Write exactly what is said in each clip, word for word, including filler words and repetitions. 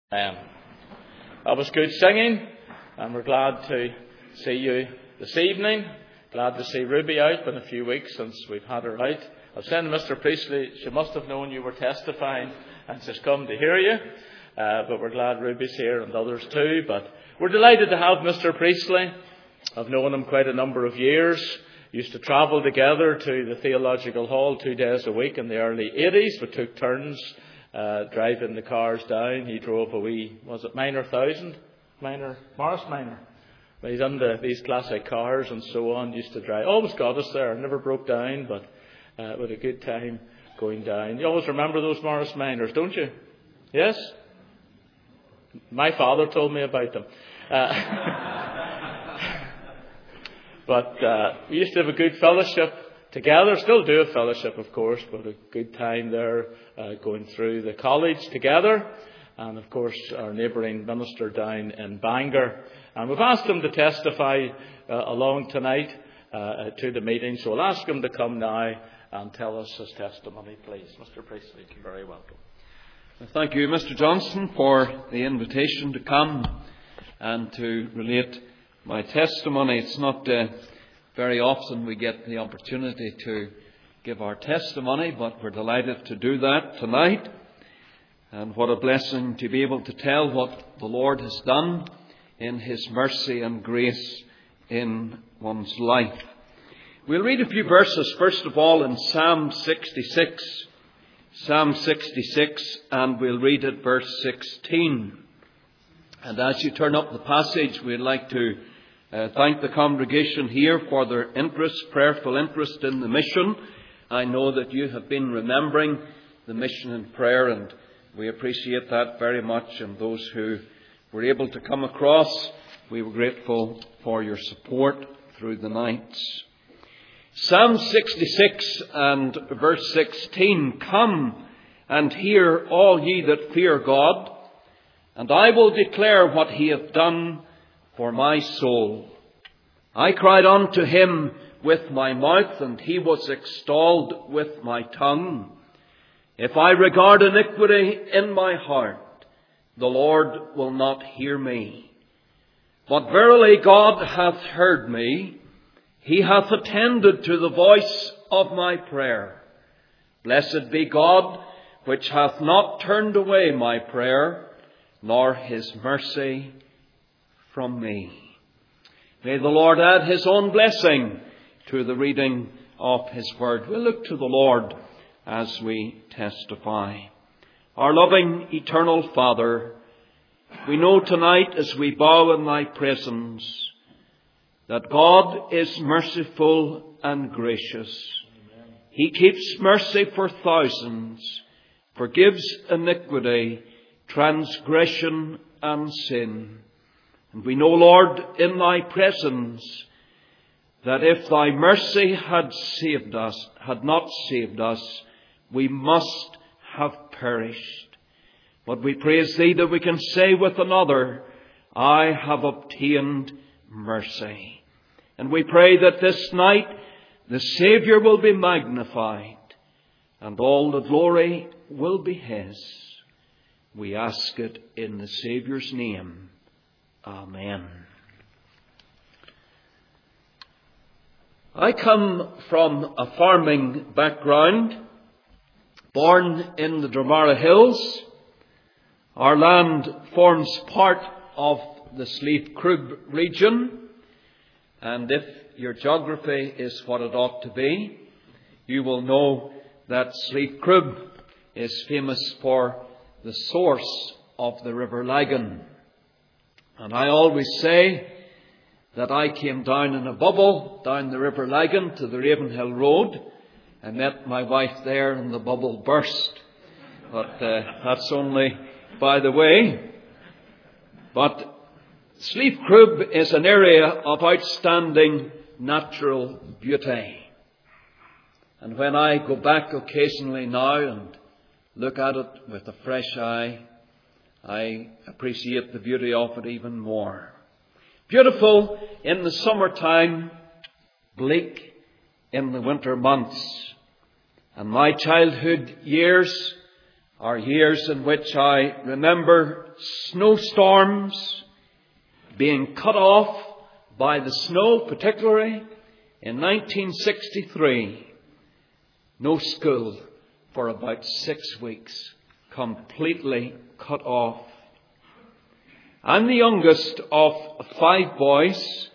Um, that was good singing, and we're glad to see you this evening. Glad to see Ruby out. Been a few weeks since we've had her out. I've said to Mister Priestley, she must have known you were testifying and she's come to hear you. Uh, but we're glad Ruby's here and others too. But we're delighted to have Mister Priestley. I've known him quite a number of years. Used to travel together to the Theological Hall two days a week in the early eighties. We took turns uh, driving the cars down. He drove a wee, was it Minor Thousand? Minor, Morris Minor. But he's into these classic cars and so on. Used to drive. Always got us there. Never broke down, but uh, with a good time going down. You always remember those Morris Minors, don't you? Yes? My father told me about them. Uh, but uh, we used to have a good fellowship together. Still do a fellowship, of course, but a good time there uh, going through the college together. And, of course, our neighbouring minister down in Bangor. And we've asked him to testify uh, along tonight uh, to the meeting. So we'll ask him to come now and tell us his testimony, please. Mister Priestley, you're very welcome. Thank you, Mister Johnson, for the invitation to come and to relate my testimony. It's not uh, very often we get the opportunity to give our testimony, but we're delighted to do that tonight. And what a blessing to be able to tell what the Lord has done in His mercy and grace in one's life. We'll read a few verses, first of all, in Psalm sixty-six. Psalm sixty-six, and we'll read at verse sixteen. And as you turn up the passage, we'd like to uh, thank the congregation here for their interest, prayerful interest in the mission. I know that you have been remembering the mission in prayer, and we appreciate that very much. And those who were able to come across, we were grateful for your support through the nights. Psalm sixty-six and verse sixteen, "Come and hear, all ye that fear God, and I will declare what He hath done for my soul. I cried unto Him with my mouth, and He was extolled with my tongue. If I regard iniquity in my heart, the Lord will not hear me. But verily God hath heard me. He hath attended to the voice of my prayer. Blessed be God, which hath not turned away my prayer, nor His mercy from me." May the Lord add His own blessing to the reading of His word. We'll look to the Lord as we testify. Our loving, eternal Father, we know tonight as we bow in Thy presence that God is merciful and gracious. Amen. He keeps mercy for thousands, forgives iniquity, transgression and sin. And we know, Lord, in Thy presence, that if Thy mercy had saved us, had not saved us, we must have perished. But we praise Thee that we can say with another, "I have obtained mercy." And we pray that this night the Saviour will be magnified and all the glory will be His. We ask it in the Saviour's name. Amen. I come from a farming background, born in the Dromara Hills. Our land forms part of the Slieve Croob region. And if your geography is what it ought to be, you will know that Slieve Croob is famous for the source of the River Lagan. And I always say that I came down in a bubble down the River Lagan to the Ravenhill Road. I met my wife there and the bubble burst. But uh, that's only by the way. But Slieve Croob is an area of outstanding natural beauty. And when I go back occasionally now and look at it with a fresh eye, I appreciate the beauty of it even more. Beautiful in the summertime, bleak in the winter months. And my childhood years are years in which I remember snowstorms, being cut off by the snow, particularly in nineteen sixty-three. No school for about six weeks, completely cut off. I'm the youngest of five boys.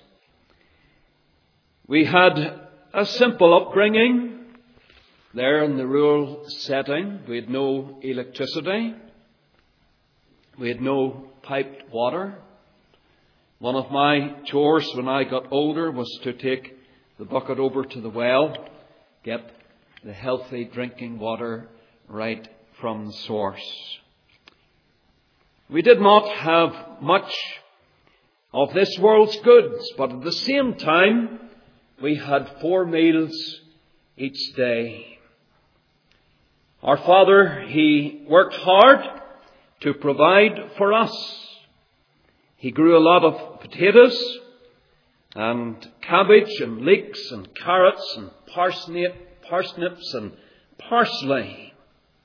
We had a simple upbringing there in the rural setting. We had no electricity. We had no piped water. One of my chores when I got older was to take the bucket over to the well, get the healthy drinking water right from the source. We did not have much of this world's goods, but at the same time, we had four meals each day. Our father, he worked hard to provide for us. He grew a lot of potatoes and cabbage and leeks and carrots and parsnip, parsnips and parsley.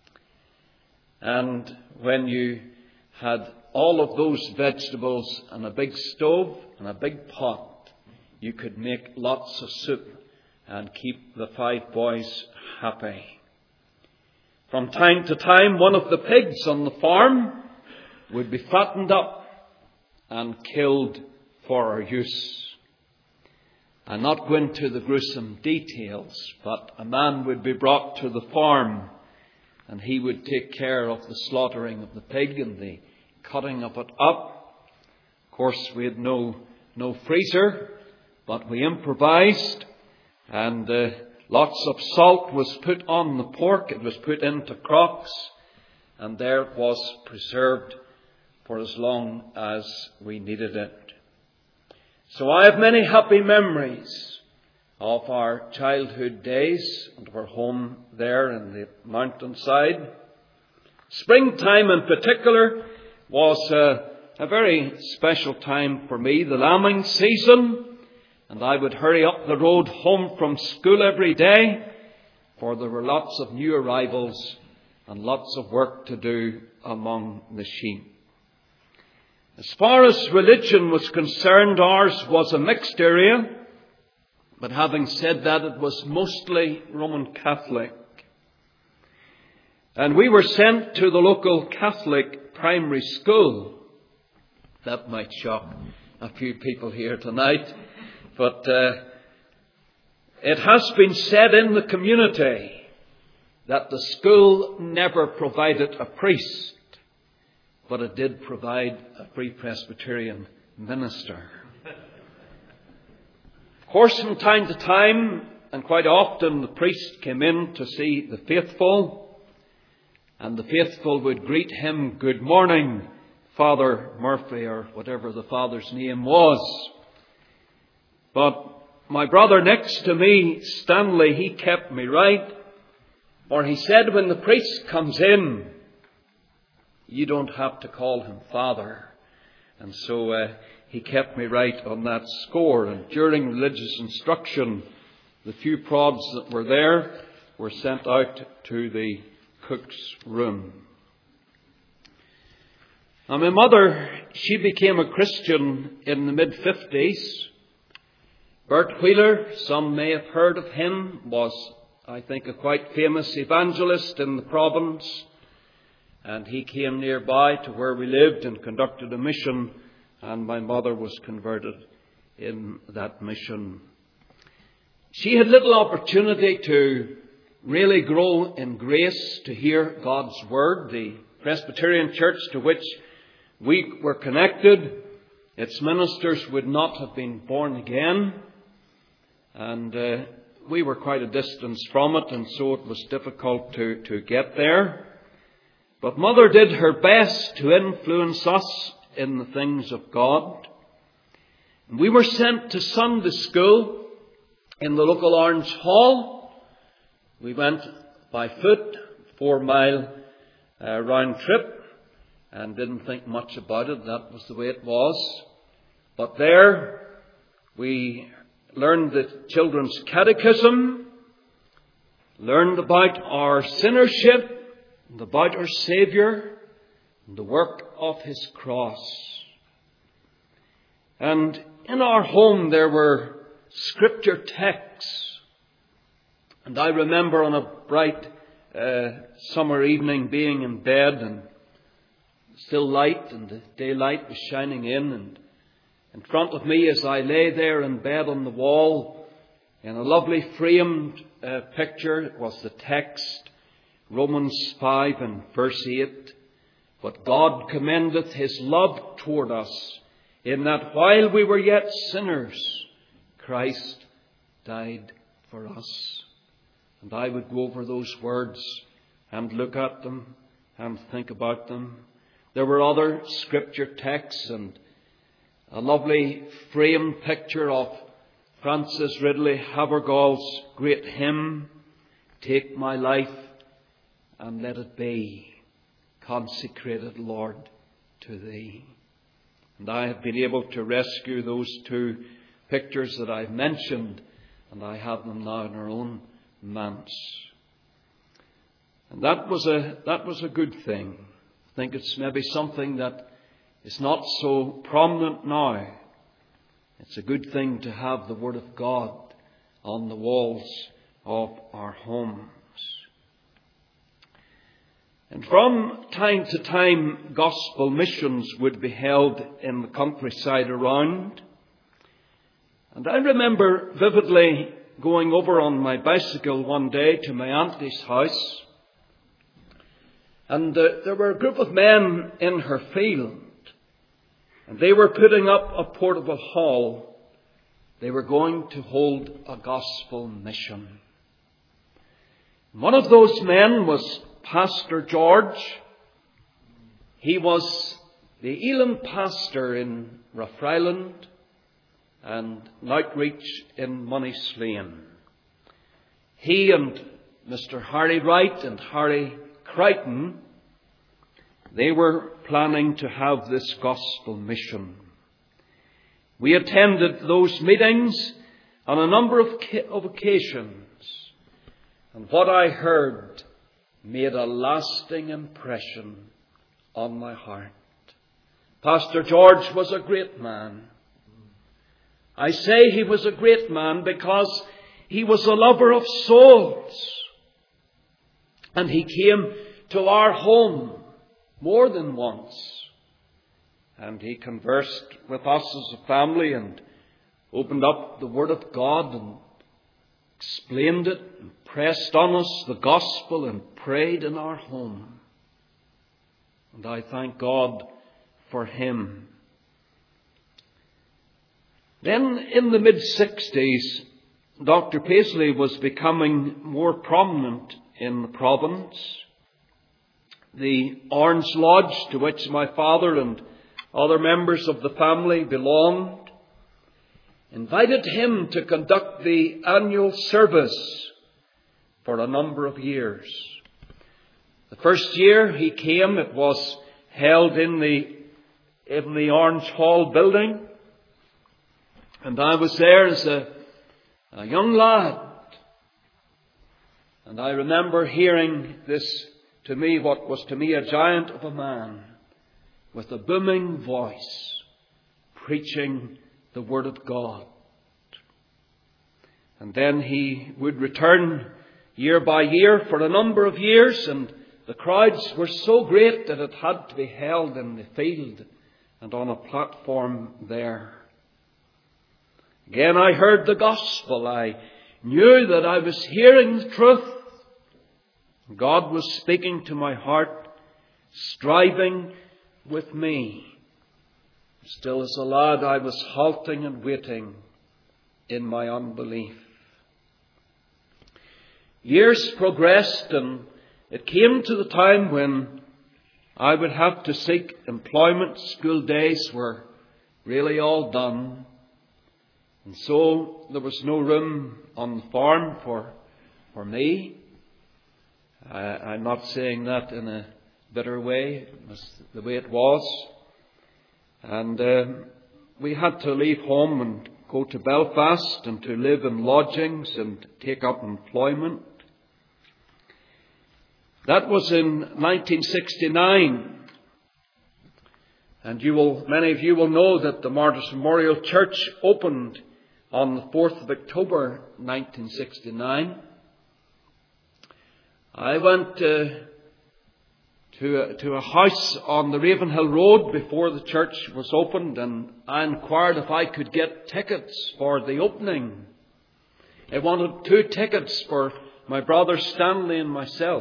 And when you had all of those vegetables and a big stove and a big pot, you could make lots of soup and keep the five boys happy. From time to time, one of the pigs on the farm would be fattened up and killed for our use. I'll not go into the gruesome details, but a man would be brought to the farm and he would take care of the slaughtering of the pig and the cutting of it up. Of course, we had no, no freezer, but we improvised, and uh, lots of salt was put on the pork. It was put into crocks, and there it was preserved for as long as we needed it. So I have many happy memories of our childhood days and our home there in the mountainside. Springtime in particular was a, a very special time for me, the lambing season, and I would hurry up the road home from school every day, for there were lots of new arrivals and lots of work to do among the sheep. As far as religion was concerned, ours was a mixed area, but having said that, it was mostly Roman Catholic. And we were sent to the local Catholic primary school. That might shock a few people here tonight, but uh, it has been said in the community that the school never provided a priest, but it did provide a Free Presbyterian minister. Of course, from time to time, and quite often, the priest came in to see the faithful, and the faithful would greet him, "Good morning, Father Murphy," or whatever the father's name was. But my brother next to me, Stanley, he kept me right, for he said, when the priest comes in, you don't have to call him Father. And so uh, he kept me right on that score. And during religious instruction, the few prods that were there were sent out to the cook's room. Now, my mother, she became a Christian in the mid-fifties. Bert Wheeler, some may have heard of him, was, I think, a quite famous evangelist in the province. And he came nearby to where we lived and conducted a mission, and my mother was converted in that mission. She had little opportunity to really grow in grace, to hear God's word. The Presbyterian church to which we were connected, its ministers would not have been born again, and uh, we were quite a distance from it, and so it was difficult to, to get there. But Mother did her best to influence us in the things of God. And we were sent to Sunday school in the local Orange Hall. We went by foot, four mile uh, round trip, and didn't think much about it. That was the way it was. But there we learned the children's catechism, learned about our sinnership, and about our Saviour and the work of His cross. And in our home there were Scripture texts. And I remember on a bright uh, summer evening being in bed, and still light, and the daylight was shining in, and in front of me as I lay there in bed on the wall, in a lovely framed uh, picture, was the text, Romans five and verse eight. But God commendeth His love toward us, in that while we were yet sinners, Christ died for us. And I would go over those words and look at them and think about them. There were other Scripture texts, and a lovely framed picture of Francis Ridley Havergal's great hymn, Take my life and let it be consecrated, Lord, to Thee. And I have been able to rescue those two pictures that I've mentioned, and I have them now in our own manse. And that was a that was a good thing. I think it's maybe something that is not so prominent now. It's a good thing to have the Word of God on the walls of our homes. And from time to time, gospel missions would be held in the countryside around. And I remember vividly going over on my bicycle one day to my auntie's house. And uh, there were a group of men in her field. And they were putting up a portable hall. They were going to hold a gospel mission. One of those men was Pastor George. He was the Elim pastor in Rathfriland and an outreach in Moneyslane. He and Mister Harry Wright and Harry Crichton, they were planning to have this gospel mission. We attended those meetings on a number of, of occasions, and what I heard made a lasting impression on my heart. Pastor George was a great man. I say he was a great man because he was a lover of souls. And he came to our home more than once. And he conversed with us as a family and opened up the Word of God and explained it and pressed on us the gospel and prayed in our home. And I thank God for him. Then in the mid-sixties, Doctor Paisley was becoming more prominent in the province. The Orange Lodge, to which my father and other members of the family belonged, invited him to conduct the annual service for a number of years. The first year he came, it was held in the, in the Orange Hall building. And I was there as a, a young lad. And I remember hearing this, to me, what was to me a giant of a man, with a booming voice, preaching the Word of God. And then he would return year by year for a number of years, and the crowds were so great that it had to be held in the field and on a platform there. Again, I heard the gospel. I knew that I was hearing the truth. God was speaking to my heart, striving with me. Still as a lad, I was halting and waiting in my unbelief. Years progressed, and it came to the time when I would have to seek employment. School days were really all done. And so there was no room on the farm for, for me. I, I'm not saying that in a bitter way. It was the way it was. And uh, we had to leave home and go to Belfast and to live in lodgings and take up employment. That was in nineteen sixty-nine. And you will, many of you will know that the Martyrs Memorial Church opened on the fourth of October nineteen sixty-nine. I went uh, to, a, to a house on the Ravenhill Road before the church was opened, and I inquired if I could get tickets for the opening. I wanted two tickets for my brother Stanley and myself.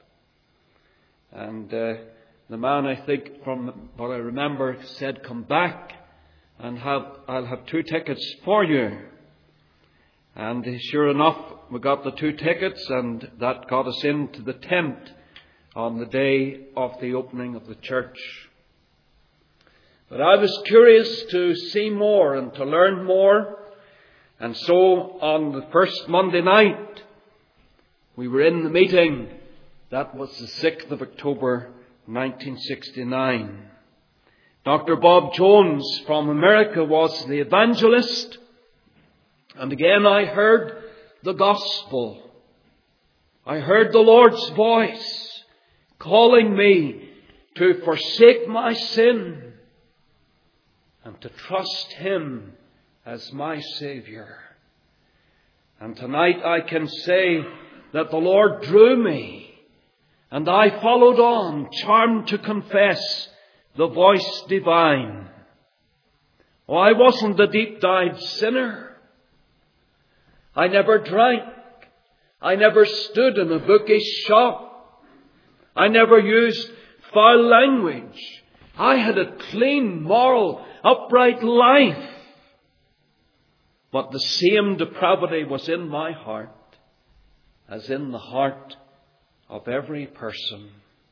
And uh, the man, I think, from what I remember, said, "Come back and have I'll have two tickets for you." And sure enough, we got the two tickets, and that got us into the tent on the day of the opening of the church. But I was curious to see more and to learn more. And so on the first Monday night, we were in the meeting. That was the sixth of October nineteen sixty-nine. Doctor Bob Jones from America was the evangelist. And again I heard the gospel. I heard the Lord's voice calling me to forsake my sin and to trust Him as my Saviour. And tonight I can say that the Lord drew me, and I followed on, charmed to confess the voice divine. Oh, I wasn't a deep-dyed sinner. I never drank. I never stood in a bookish shop. I never used foul language. I had a clean, moral, upright life. But the same depravity was in my heart as in the heart of every person.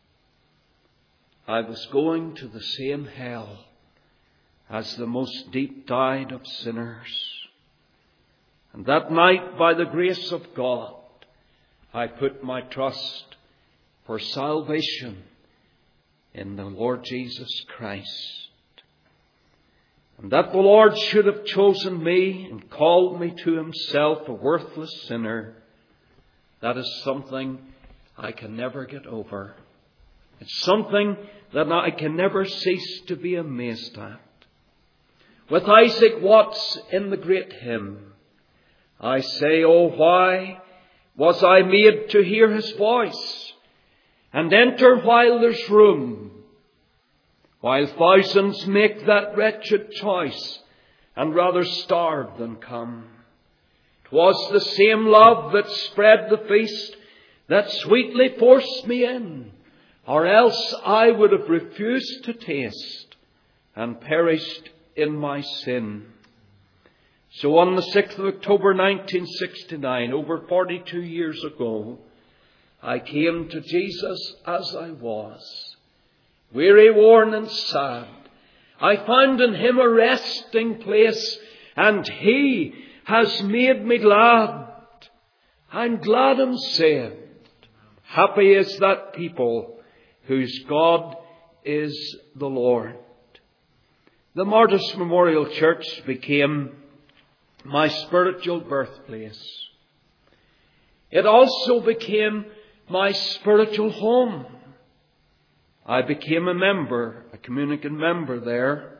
I was going to the same hell as the most deep-dyed of sinners. And that night, by the grace of God, I put my trust for salvation in the Lord Jesus Christ. And that the Lord should have chosen me and called me to Himself, a worthless sinner, that is something I can never get over. It's something that I can never cease to be amazed at. With Isaac Watts in the great hymn, I say, oh, why was I made to hear His voice and enter while there's room, while thousands make that wretched choice and rather starve than come? 'Twas the same love that spread the feast that sweetly forced me in, or else I would have refused to taste and perished in my sin. So on the sixth of October nineteen sixty-nine, over forty-two years ago, I came to Jesus as I was, weary, worn and sad. I found in Him a resting place, and He has made me glad. I'm glad and saved. Happy is that people whose God is the Lord. The Martyrs Memorial Church became my spiritual birthplace. It also became my spiritual home. I became a member, a communicant member there.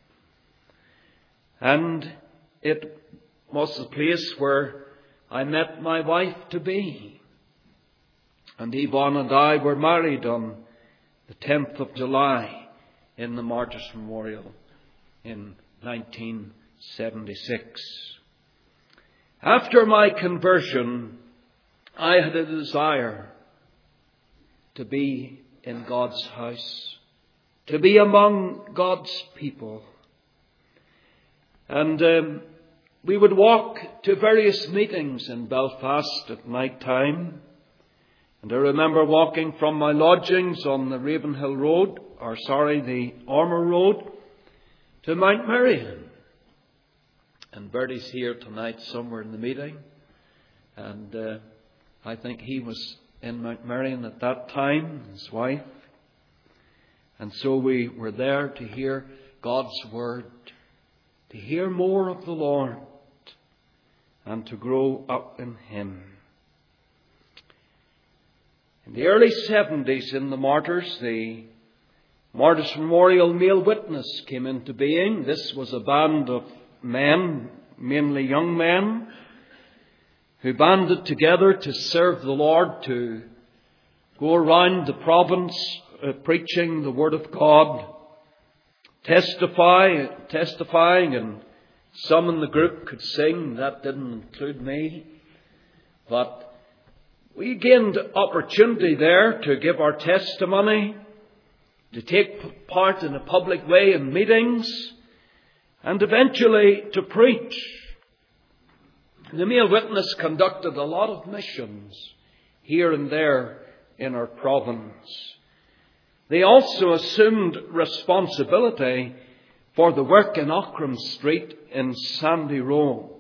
And it was the place where I met my wife to be. And Yvonne and I were married on the tenth of July in the Martyrs Memorial in nineteen seventy-six. After my conversion, I had a desire to be in God's house, to be among God's people. And um, we would walk to various meetings in Belfast at night time. And I remember walking from my lodgings on the Ravenhill Road, or sorry, the Ormer Road, to Mount Merion. And Bertie's here tonight somewhere in the meeting. And uh, I think he was in Mount Merion at that time, his wife. And so we were there to hear God's Word, to hear more of the Lord, and to grow up in Him. In the early seventies, in the Martyrs, the Martyrs Memorial Male Witness came into being. This was a band of men, mainly young men, who banded together to serve the Lord, to go around the province uh, preaching the Word of God, testify, testifying, and some in the group could sing. That didn't include me. But we gained opportunity there to give our testimony, to take part in a public way in meetings, and eventually to preach. The Male Witness conducted a lot of missions here and there in our province. They also assumed responsibility for the work in Ockram Street in Sandy Row.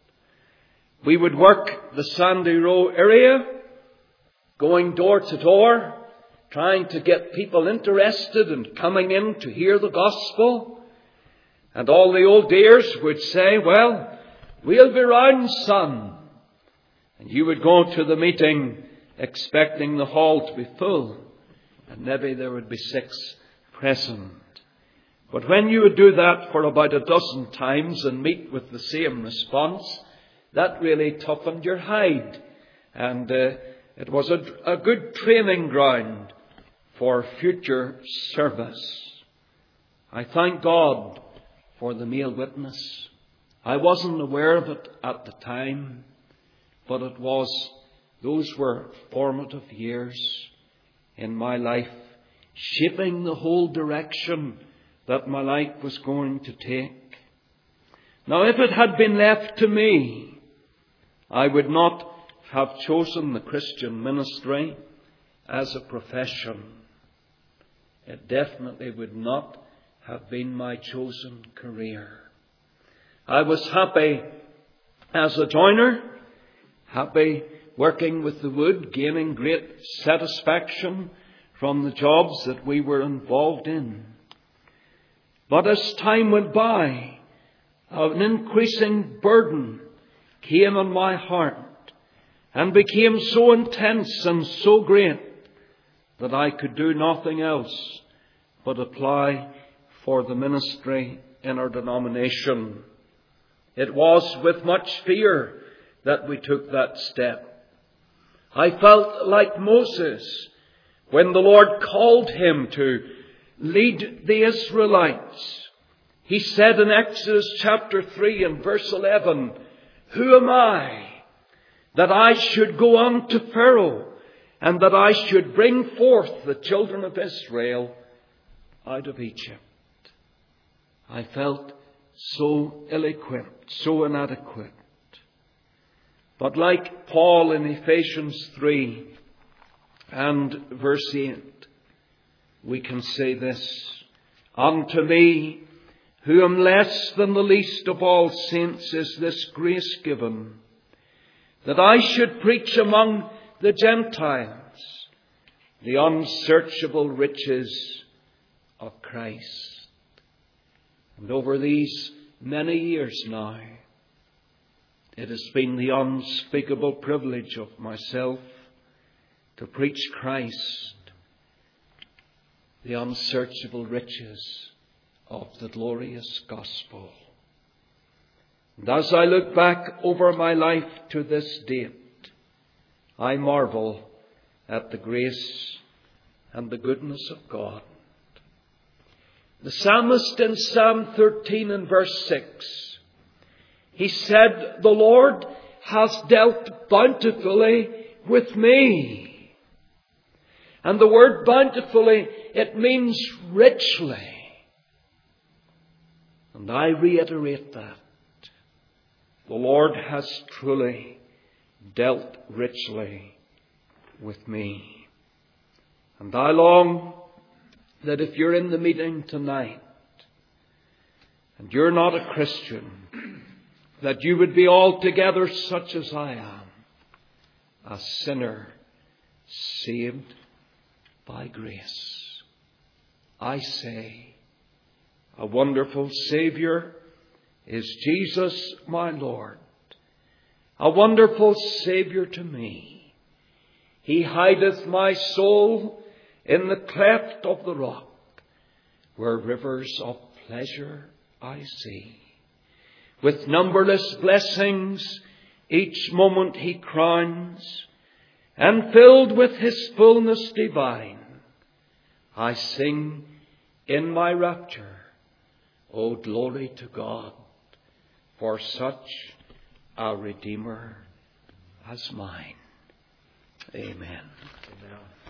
We would work the Sandy Row area, going door to door, trying to get people interested in coming in to hear the gospel. And all the old dears would say, well, we'll be round, son. And you would go to the meeting expecting the hall to be full, and maybe there would be six present. But when you would do that for about a dozen times and meet with the same response, that really toughened your hide. And uh, it was a, a good training ground for future service. I thank God for the Male Witness. I wasn't aware of it at the time, but it was, those were formative years in my life, shaping the whole direction that my life was going to take. Now, if it had been left to me, I would not have chosen the Christian ministry as a profession. It definitely would not have been my chosen career. I was happy as a joiner, happy working with the wood, gaining great satisfaction from the jobs that we were involved in. But as time went by, an increasing burden came on my heart and became so intense and so great that I could do nothing else but apply for the ministry in our denomination. It was with much fear that we took that step. I felt like Moses when the Lord called him to lead the Israelites. He said in Exodus chapter three and verse eleven, "Who am I that I should go unto Pharaoh, and that I should bring forth the children of Israel out of Egypt?" I felt so ill-equipped, so inadequate. But like Paul in Ephesians three and verse eight, we can say this: "Unto me, who am less than the least of all saints, is this grace given, that I should preach among the Gentiles the unsearchable riches of Christ." And over these many years now, it has been the unspeakable privilege of myself to preach Christ, the unsearchable riches of the glorious gospel. And as I look back over my life to this date, I marvel at the grace and the goodness of God. The psalmist in Psalm thirteen and verse six, he said, "The Lord has dealt bountifully with me." And the word bountifully, it means richly. And I reiterate that. The Lord has truly dealt richly with me. And I long that if you're in the meeting tonight and you're not a Christian, that you would be altogether such as I am, a sinner saved by grace. I say, a wonderful Saviour is Jesus my Lord, a wonderful Saviour to me. He hideth my soul in the cleft of the rock, where rivers of pleasure I see. With numberless blessings each moment He crowns, and filled with His fullness divine, I sing in my rapture, O glory to God, for such a Redeemer as mine. Amen. Amen.